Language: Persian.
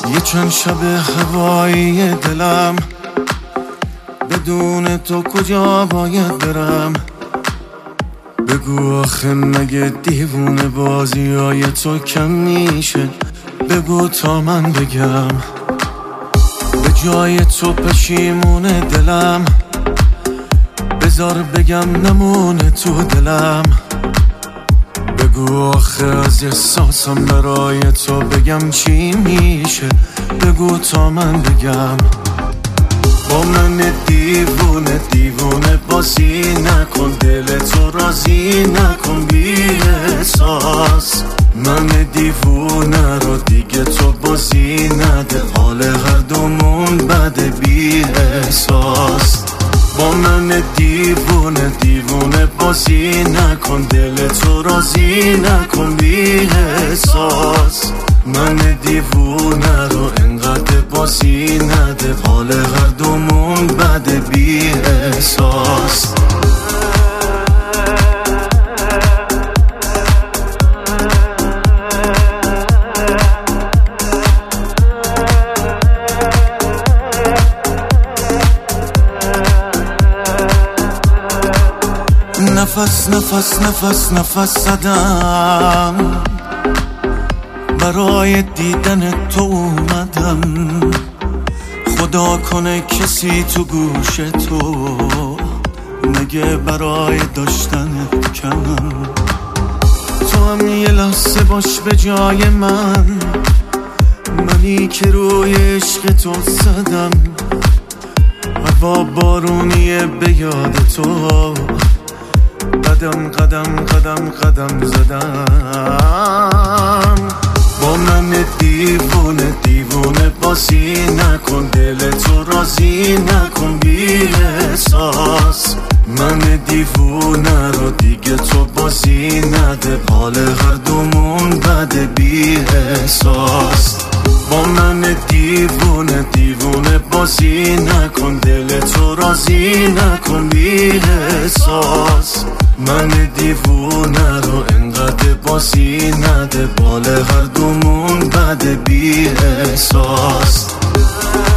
یه چند شب هوایی دلم، بدون تو کجا باید برم؟ بگو آخه مگه دیوونه بازی های تو کم میشه؟ بگو تا من بگم. به جای تو پشیمونه دلم، بذار بگم نمونه تو دلم. بگو آخه از احساسم برای تو بگم چی میشه؟ بگو تا من بگم. با من دیوونه دیوونه بازی نکن، دل تو راضی نکن بی احساس. من دیوونه رو دیگه تو بازی نده، حال هر دومون بده بی احساس. با من دیوونه دیوونه بازی نکن، دل تو راضی نکن بی احساس. من دیوونه رو انقدر بازی نده، حال هر دومون بده بی احساس. نفس نفس نفس نفس زدم، برای دیدن تو اومدم. خدا کنه کسی تو گوش تو نگه برای داشتنت کمم. تو هم یه لحظه باش به جای منی که روی عشق تو زدم. هوا بارونیه به یاد تو، قدم قدم قدم قدم زدم. با من دیوونه دیوونه بازی نکن، دل تو راضی نکن بی احساس. من دیوونه رو دیگه تو بازی نده، حال هر دومون بده بی احساس. با من دیوونه دیوونه بازی نکن، دل تو راضی نکن بی احساس. من دیوونه رو انقدر بازی نده، بال هر دومون بده بی احساس.